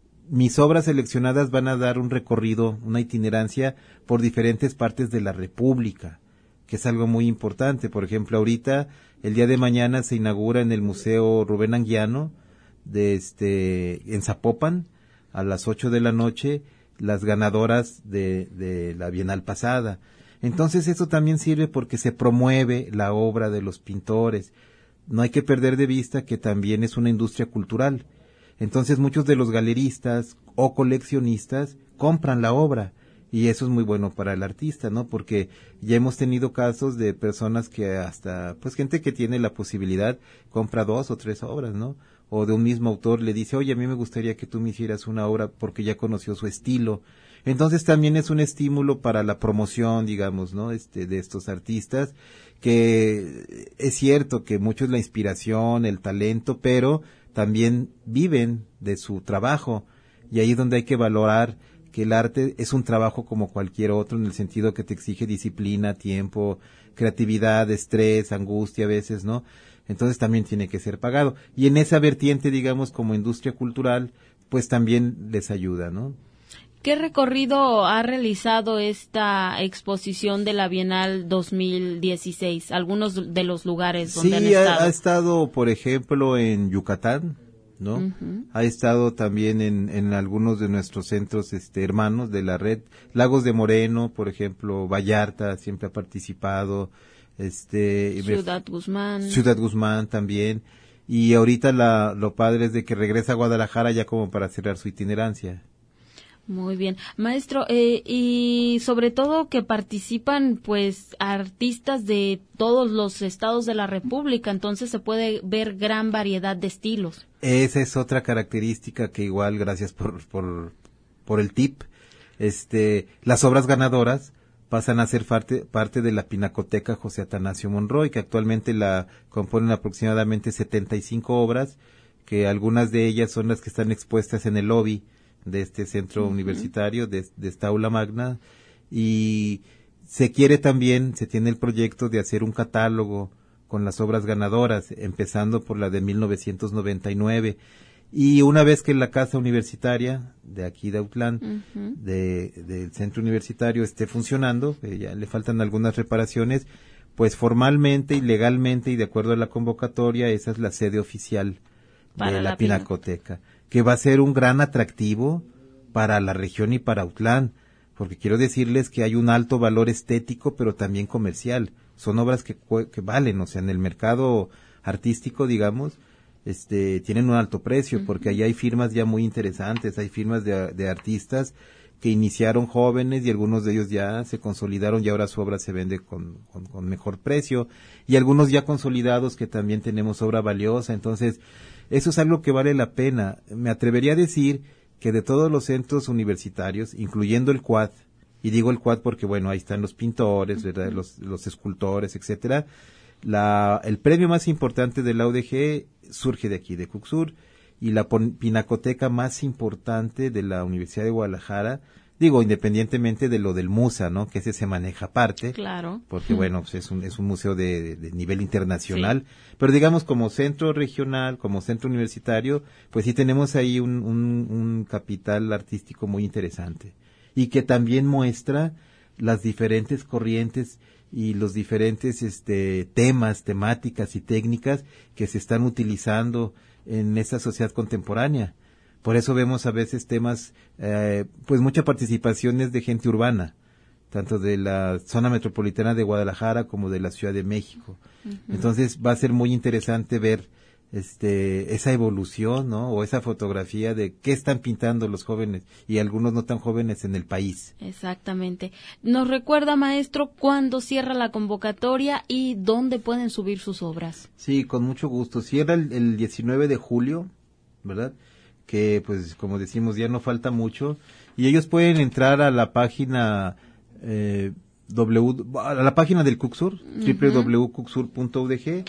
mis obras seleccionadas van a dar un recorrido, una itinerancia por diferentes partes de la República, que es algo muy importante. Por ejemplo, ahorita, el día de mañana se inaugura en el Museo Rubén Anguiano, de este, en Zapopan, a las ocho de la noche, las ganadoras de, de la Bienal pasada. Entonces eso también sirve porque se promueve la obra de los pintores. No hay que perder de vista que también es una industria cultural. Entonces muchos de los galeristas o coleccionistas compran la obra y eso es muy bueno para el artista, ¿no? Porque ya hemos tenido casos de personas que hasta, pues gente que tiene la posibilidad compra dos o tres obras, ¿no? O de un mismo autor le dice, oye, a mí me gustaría que tú me hicieras una obra porque ya conoció su estilo. Entonces también es un estímulo para la promoción, digamos, ¿no? Este, de estos artistas, que es cierto que mucho es la inspiración, el talento, pero también viven de su trabajo y ahí es donde hay que valorar que el arte es un trabajo como cualquier otro en el sentido que te exige disciplina, tiempo, creatividad, estrés, angustia a veces, ¿no? Entonces también tiene que ser pagado y en esa vertiente, digamos, como industria cultural, pues también les ayuda, ¿no? ¿Qué recorrido ha realizado esta exposición de la Bienal dos mil dieciséis? Algunos de los lugares donde sí, han estado. Sí, ha, ha estado, por ejemplo, en Yucatán, ¿no? Uh-huh. Ha estado también en, en algunos de nuestros centros este, hermanos de la red. Lagos de Moreno, por ejemplo, Vallarta siempre ha participado. este Ciudad Guzmán. Ciudad Guzmán también. Y ahorita la, lo padre es de que regresa a Guadalajara ya como para cerrar su itinerancia. Muy bien, maestro, eh, y sobre todo que participan pues artistas de todos los estados de la República, entonces se puede ver gran variedad de estilos. Esa es otra característica que igual, gracias por por por el tip, este, las obras ganadoras pasan a ser parte, parte de la Pinacoteca José Atanasio Monroy, que actualmente la componen aproximadamente setenta y cinco obras, que algunas de ellas son las que están expuestas en el lobby de este centro uh-huh. universitario, de, de esta aula magna, y se quiere también, se tiene el proyecto de hacer un catálogo con las obras ganadoras, empezando por la de mil novecientos noventa y nueve, y una vez que la casa universitaria de aquí de Autlán, uh-huh. de, del centro universitario esté funcionando, eh, ya le faltan algunas reparaciones, pues formalmente y legalmente y de acuerdo a la convocatoria, esa es la sede oficial Para de la, la Pinacoteca. Pina. Que va a ser un gran atractivo para la región y para Autlán, porque quiero decirles que hay un alto valor estético, pero también comercial. Son obras que, que valen, o sea, en el mercado artístico, digamos, este, tienen un alto precio, uh-huh. porque ahí hay firmas ya muy interesantes, hay firmas de, de artistas que iniciaron jóvenes y algunos de ellos ya se consolidaron y ahora su obra se vende con, con, con mejor precio, y algunos ya consolidados que también tenemos obra valiosa. Entonces, eso es algo que vale la pena. Me atrevería a decir que de todos los centros universitarios, incluyendo el Cuad, y digo el Cuad porque, bueno, ahí están los pintores, ¿verdad? Los, los escultores, etcétera. La, el premio más importante de la U D G surge de aquí, de Cucsur, y la pon, pinacoteca más importante de la Universidad de Guadalajara, digo, independientemente de lo del MUSA, ¿no? Que ese se maneja aparte. Claro. Porque, bueno, pues es un, es un museo de, de, de nivel internacional. Sí. Pero digamos, como centro regional, como centro universitario, pues sí tenemos ahí un, un, un capital artístico muy interesante. Y que también muestra las diferentes corrientes y los diferentes este temas, temáticas y técnicas que se están utilizando en esa sociedad contemporánea. Por eso vemos a veces temas, eh, pues mucha participaciones de gente urbana, tanto de la zona metropolitana de Guadalajara como de la Ciudad de México. Uh-huh. Entonces va a ser muy interesante ver este esa evolución, ¿no? O esa fotografía de qué están pintando los jóvenes y algunos no tan jóvenes en el país. Exactamente. Nos recuerda, maestro, cuándo cierra la convocatoria y dónde pueden subir sus obras. Sí, con mucho gusto. Cierra el, el diecinueve de julio, ¿verdad? Que pues como decimos ya no falta mucho y ellos pueden entrar a la página eh, w a la página del Cucsur, uh-huh. doble u doble u doble u punto cucsur punto u d g.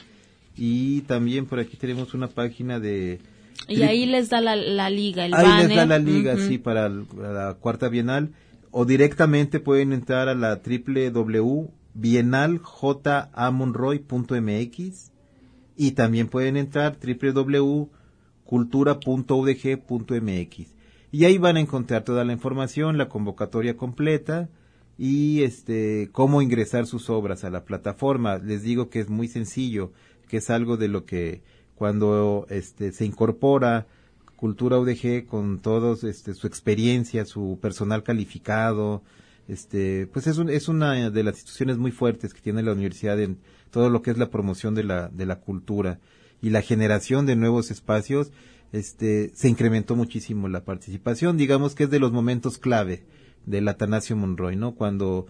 Y también por aquí tenemos una página de... Y ahí les da la, la liga, el ahí banner. Ahí les da la liga, uh-huh. sí, para, el, para la cuarta Bienal. O directamente pueden entrar a la doble u doble u doble u punto bienal j a monroy punto m x. Y también pueden entrar doble u doble u doble u punto cultura punto u d g punto m x. Y ahí van a encontrar toda la información, la convocatoria completa y este cómo ingresar sus obras a la plataforma. Les digo que es muy sencillo, que es algo de lo que cuando este se incorpora Cultura U D G con todos este su experiencia, su personal calificado, este pues es un, es una de las instituciones muy fuertes que tiene la universidad en todo lo que es la promoción de la de la cultura y la generación de nuevos espacios. Este se incrementó muchísimo la participación, digamos que es de los momentos clave del Atanasio Monroy, ¿no? Cuando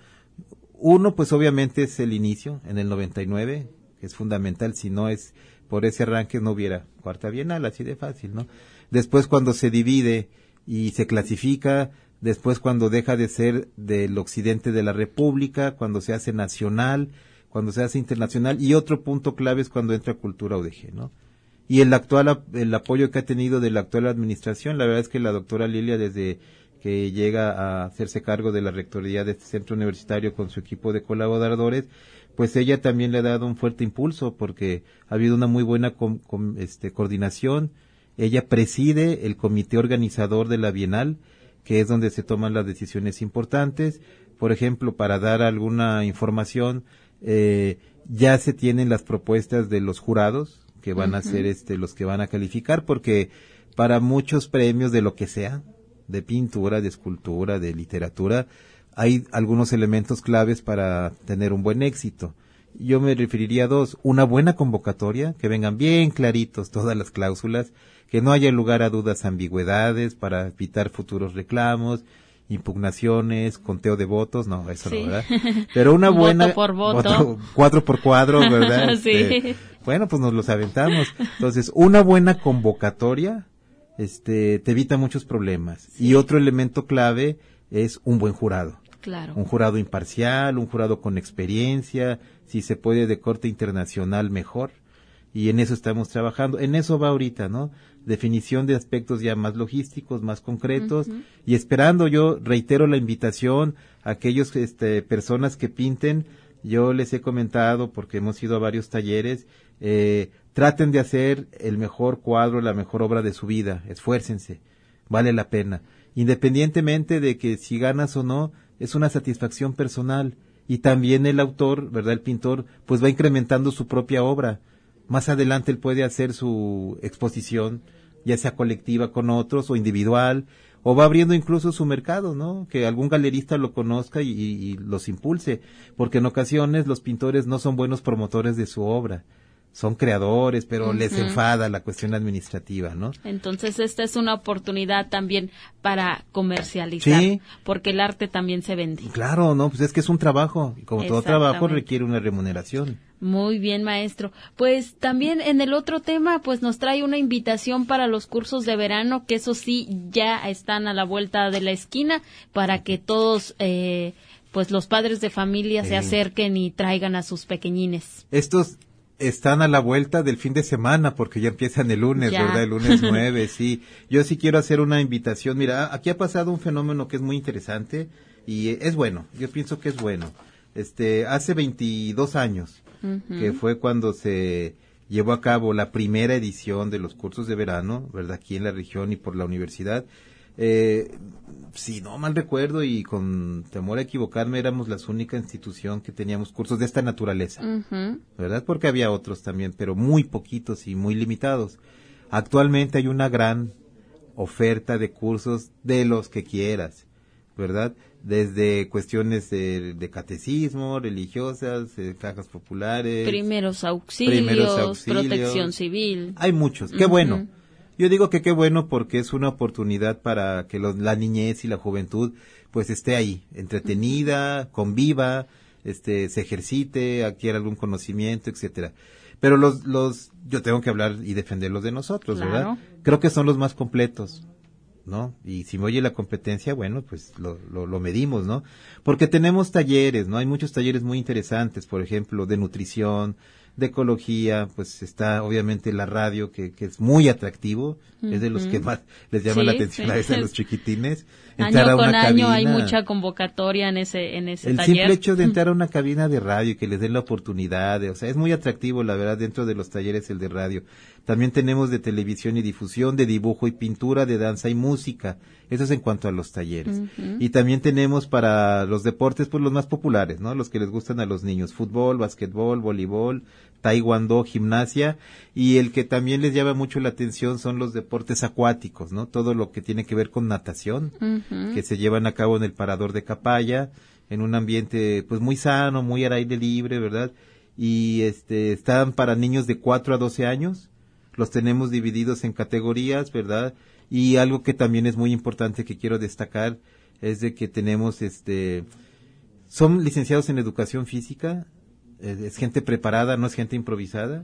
uno pues obviamente es el inicio en el noventa y nueve, que es fundamental, si no es por ese arranque no hubiera cuarta Bienal, así de fácil, ¿no? Después cuando se divide y se clasifica, después cuando deja de ser del occidente de la República, cuando se hace nacional, cuando se hace internacional, y otro punto clave es cuando entra Cultura U D G, ¿no? Y el actual, el apoyo que ha tenido de la actual administración, la verdad es que la doctora Lilia, desde que llega a hacerse cargo de la rectoría de este centro universitario con su equipo de colaboradores, pues ella también le ha dado un fuerte impulso porque ha habido una muy buena com, com, este, coordinación. Ella preside el comité organizador de la Bienal, que es donde se toman las decisiones importantes. Por ejemplo, para dar alguna información, eh, ya se tienen las propuestas de los jurados que van uh-huh. a ser este, los que van a calificar, porque para muchos premios de lo que sea, de pintura, de escultura, de literatura, hay algunos elementos claves para tener un buen éxito. Yo me referiría a dos: una buena convocatoria, que vengan bien claritos todas las cláusulas, que no haya lugar a dudas, ambigüedades, para evitar futuros reclamos, impugnaciones, conteo de votos, no, eso sí. no, ¿verdad? Pero una buena... Voto por voto. voto cuadro por cuadro, ¿verdad? Sí. Este, bueno, pues nos los aventamos. Entonces, una buena convocatoria este te evita muchos problemas. Sí. Y otro elemento clave es un buen jurado. Claro. Un jurado imparcial, un jurado con experiencia, si se puede de corte internacional mejor. Y en eso estamos trabajando. En eso va ahorita, ¿no? Definición de aspectos ya más logísticos, más concretos. Uh-huh. Y esperando, yo reitero la invitación a aquellos este, personas que pinten. Yo les he comentado, porque hemos ido a varios talleres, eh, traten de hacer el mejor cuadro, la mejor obra de su vida. Esfuércense. Vale la pena. Independientemente de que si ganas o no, es una satisfacción personal. Y también el autor, ¿verdad? El pintor, pues va incrementando su propia obra. Más adelante él puede hacer su exposición, ya sea colectiva con otros o individual, o va abriendo incluso su mercado, ¿no? Que algún galerista lo conozca y, y, y los impulse, porque en ocasiones los pintores no son buenos promotores de su obra. son creadores, pero uh-huh. les enfada la cuestión administrativa, ¿no? Entonces esta es una oportunidad también para comercializar, sí. porque el arte también se vende. Claro, no, pues es que es un trabajo, y como todo trabajo requiere una remuneración. Muy bien, maestro. Pues también en el otro tema, pues nos trae una invitación para los cursos de verano, que eso sí, ya están a la vuelta de la esquina, para que todos, eh, pues los padres de familia sí. se acerquen y traigan a sus pequeñines. Estos están a la vuelta del fin de semana, porque ya empiezan el lunes, ya. ¿verdad? El lunes nueve, sí. Yo sí quiero hacer una invitación. Mira, aquí ha pasado un fenómeno que es muy interesante y es bueno, yo pienso que es bueno. Este, hace veintidós años, uh-huh. que fue cuando se llevó a cabo la primera edición de los cursos de verano, ¿verdad? Aquí en la región y por la universidad. Eh, si no mal recuerdo y con temor a equivocarme, éramos la única institución que teníamos cursos de esta naturaleza, uh-huh. ¿verdad? Porque había otros también, pero muy poquitos y muy limitados. Actualmente hay una gran oferta de cursos de los que quieras, ¿verdad? Desde cuestiones de, de catecismo, religiosas, de cajas populares. Primeros auxilios, primeros auxilios, protección civil. Hay muchos, qué uh-huh. bueno. Yo digo que qué bueno porque es una oportunidad para que los, la niñez y la juventud pues esté ahí, entretenida, conviva, este, se ejercite, adquiera algún conocimiento, etcétera. Pero los, los, yo tengo que hablar y defenderlos de nosotros, claro. ¿verdad? Creo que son los más completos, ¿no? Y si me oye la competencia, bueno, pues lo, lo, lo medimos, ¿no? Porque tenemos talleres, ¿no? Hay muchos talleres muy interesantes, por ejemplo, de nutrición, de ecología, pues está obviamente la radio que, que es muy atractivo, uh-huh. es de los que más les llama sí, la atención sí. a veces a los chiquitines. Entrar año a una con año cabina, hay mucha convocatoria en ese en ese el taller. El simple hecho de entrar a una cabina de radio y que les den la oportunidad, de, o sea, es muy atractivo la verdad dentro de los talleres el de radio. También tenemos de televisión y difusión, de dibujo y pintura, de danza y música. Eso es en cuanto a los talleres. Uh-huh. Y también tenemos para los deportes, pues los más populares, ¿no? Los que les gustan a los niños. Fútbol, básquetbol, voleibol, taekwondo, gimnasia. Y el que también les llama mucho la atención son los deportes acuáticos, ¿no? Todo lo que tiene que ver con natación, uh-huh. que se llevan a cabo en el Parador de Capaya, en un ambiente, pues muy sano, muy al aire libre, ¿verdad? Y este, están para niños de cuatro a doce años. Los tenemos divididos en categorías, ¿verdad? Y algo que también es muy importante que quiero destacar es de que tenemos, este, son licenciados en educación física, es, es gente preparada, no es gente improvisada,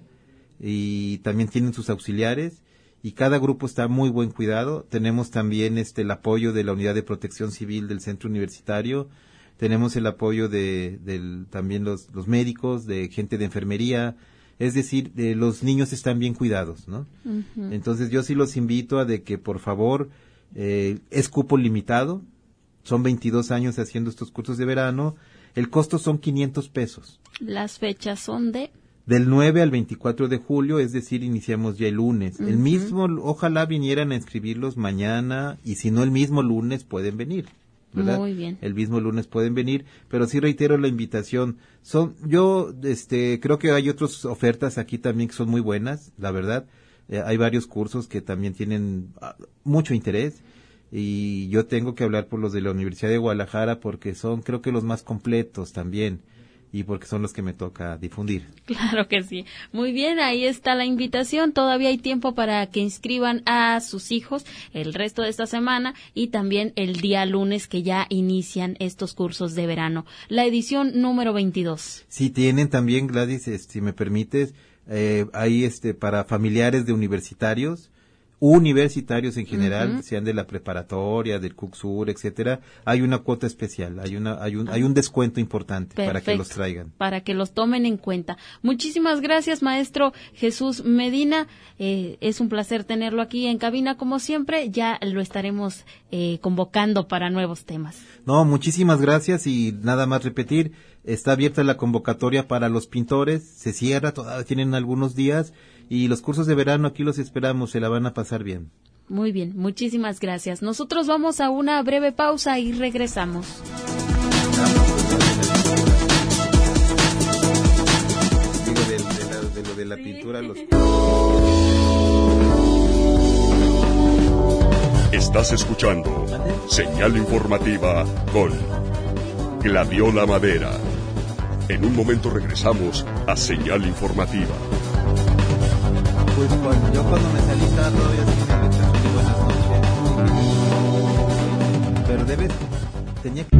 y también tienen sus auxiliares, y cada grupo está muy buen cuidado. Tenemos también este el apoyo de la Unidad de Protección Civil del Centro Universitario, tenemos el apoyo de, del, también los, los médicos, de gente de enfermería. Es decir, eh, los niños están bien cuidados, ¿no? Uh-huh. Entonces yo sí los invito a de que por favor, eh, es cupo limitado, son veintidós años haciendo estos cursos de verano, el costo son quinientos pesos. Las fechas son de... Del nueve al veinticuatro de julio, es decir, iniciamos ya el lunes. Uh-huh. El mismo, ojalá vinieran a inscribirlos mañana y si no el mismo lunes pueden venir. ¿verdad? Muy bien. El mismo lunes pueden venir, pero sí reitero la invitación. Son, yo, este, creo que hay otras ofertas aquí también que son muy buenas, la verdad. Eh, hay varios cursos que también tienen uh, mucho interés y yo tengo que hablar por los de la Universidad de Guadalajara porque son, creo que los más completos también. Y porque son los que me toca difundir. Claro que sí. Muy bien, ahí está la invitación. Todavía hay tiempo para que inscriban a sus hijos el resto de esta semana y también el día lunes que ya inician estos cursos de verano. La edición número veintidós. Sí, tienen también, Gladys, este, si me permites, eh, hay este para familiares de universitarios, universitarios en general, uh-huh. sean de la preparatoria, del CUCSUR, etcétera, hay una cuota especial, hay una hay un hay un descuento importante. Perfecto, para que los traigan. Para que los tomen en cuenta. Muchísimas gracias, maestro Jesús Medina. Eh, es un placer tenerlo aquí en cabina como siempre. Ya lo estaremos eh, convocando para nuevos temas. No, muchísimas gracias y nada más repetir, está abierta la convocatoria para los pintores, se cierra, todavía tienen algunos días. Y los cursos de verano aquí los esperamos, se la van a pasar bien. Muy bien, muchísimas gracias. Nosotros vamos a una breve pausa y regresamos. Digo, de, de, la, de lo de la sí. pintura. Los... Estás escuchando Señal Informativa con Gladiola Madera. En un momento regresamos a Señal Informativa. Pues cuando, yo cuando me salí estaba todavía así en el exceso de buenas noches. Pero debes, tenía que...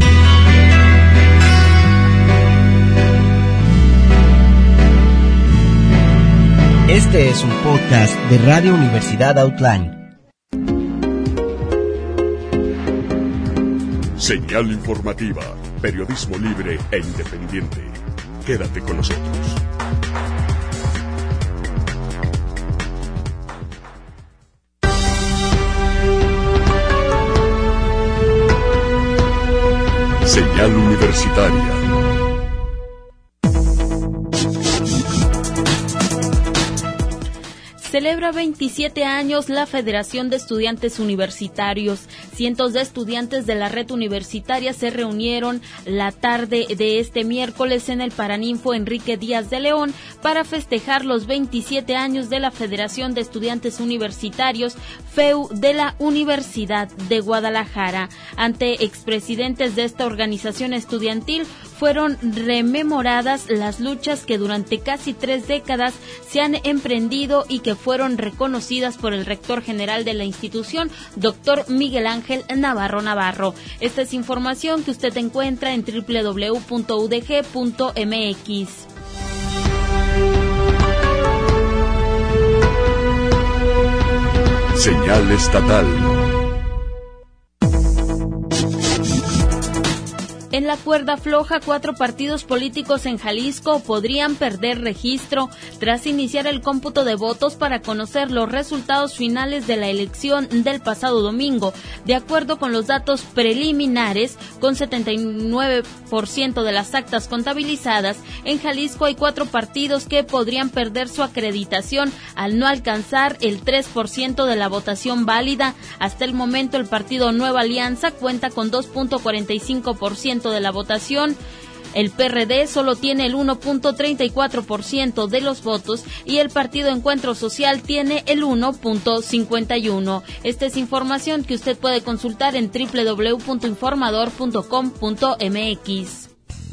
Este es un podcast de Radio Universidad Outline. Señal informativa, periodismo libre e independiente. Quédate con nosotros. Señal universitaria. Celebra veintisiete años la Federación de Estudiantes Universitarios. Cientos de estudiantes de la red universitaria se reunieron la tarde de este miércoles en el Paraninfo Enrique Díaz de León para festejar los veintisiete años de la Federación de Estudiantes Universitarios, F E U, de la Universidad de Guadalajara. Ante expresidentes de esta organización estudiantil, fueron rememoradas las luchas que durante casi tres décadas se han emprendido y que fueron reconocidas por el rector general de la institución, doctor Miguel Ángel Navarro Navarro. Esta es información que usted encuentra en doble u doble u doble u punto u d g punto m x. Señal estatal. En la cuerda floja, cuatro partidos políticos en Jalisco podrían perder registro tras iniciar el cómputo de votos para conocer los resultados finales de la elección del pasado domingo. De acuerdo con los datos preliminares, con setenta y nueve por ciento de las actas contabilizadas, en Jalisco hay cuatro partidos que podrían perder su acreditación al no alcanzar el tres por ciento de la votación válida. Hasta el momento, el partido Nueva Alianza cuenta con dos punto cuarenta y cinco por ciento de la votación. El P R D solo tiene el uno punto treinta y cuatro por ciento de los votos y el Partido Encuentro Social tiene el uno punto cincuenta y uno. Esta es información que usted puede consultar en doble u doble u doble u punto informador punto com punto m x.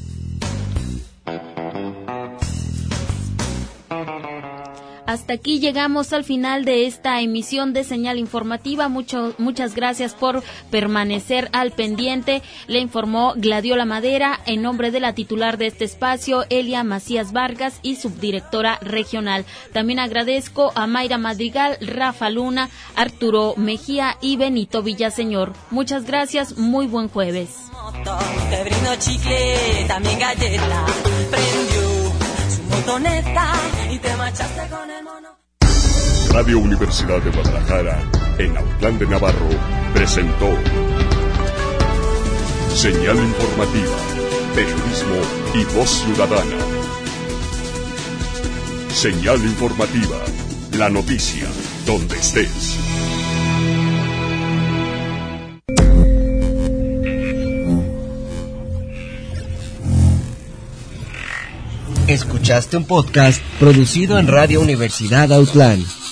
Hasta aquí llegamos al final de esta emisión de Señal Informativa. Mucho, muchas gracias por permanecer al pendiente. Le informó Gladiola Madera en nombre de la titular de este espacio, Elia Macías Vargas, y subdirectora regional. También agradezco a Mayra Madrigal, Rafa Luna, Arturo Mejía y Benito Villaseñor. Muchas gracias, muy buen jueves. Te brindo chicle, también galleta, prendió su motoneta y te marchaste con el mono. Radio Universidad de Guadalajara, en Autlán de Navarro, presentó Señal Informativa, periodismo y voz ciudadana. Señal Informativa, la noticia, donde estés. Escuchaste un podcast producido en Radio Universidad Outland.